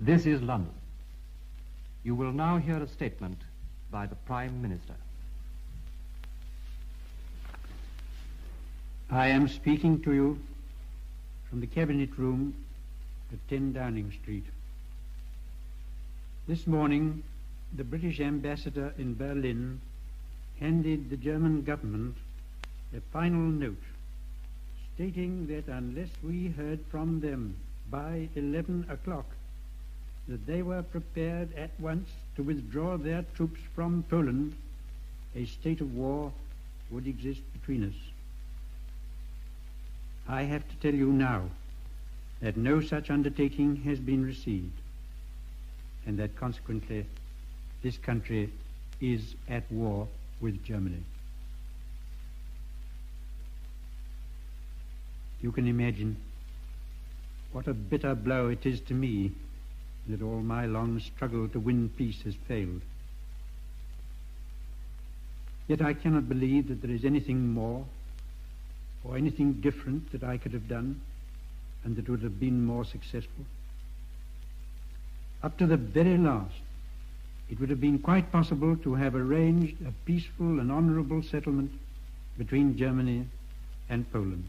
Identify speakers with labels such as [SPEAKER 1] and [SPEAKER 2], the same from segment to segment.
[SPEAKER 1] This is London. You will now hear a statement by the Prime Minister.
[SPEAKER 2] I am speaking to you from the Cabinet Room at 10 Downing Street. This morning, the British ambassador in Berlin handed the German government a final note stating that unless we heard from them by 11 o'clock, that they were prepared at once to withdraw their troops from Poland, a state of war would exist between us. I have to tell you now that no such undertaking has been received, and that consequently this country is at war with Germany. You can imagine what a bitter blow it is to me that all my long struggle to win peace has failed. Yet I cannot believe that there is anything more or anything different that I could have done and that would have been more successful. Up to the very last, it would have been quite possible to have arranged a peaceful and honorable settlement between Germany and Poland.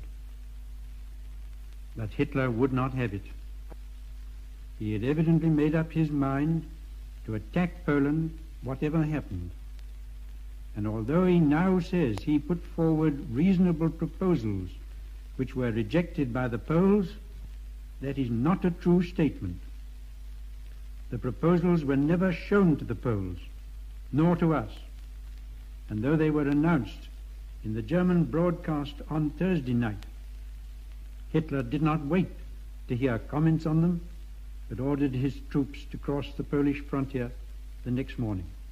[SPEAKER 2] But Hitler would not have it. He had evidently made up his mind to attack Poland whatever happened. And although he now says he put forward reasonable proposals which were rejected by the Poles, that is not a true statement. The proposals were never shown to the Poles, nor to us. And though they were announced in the German broadcast on Thursday night, Hitler did not wait to hear comments on them, but ordered his troops to cross the Polish frontier the next morning.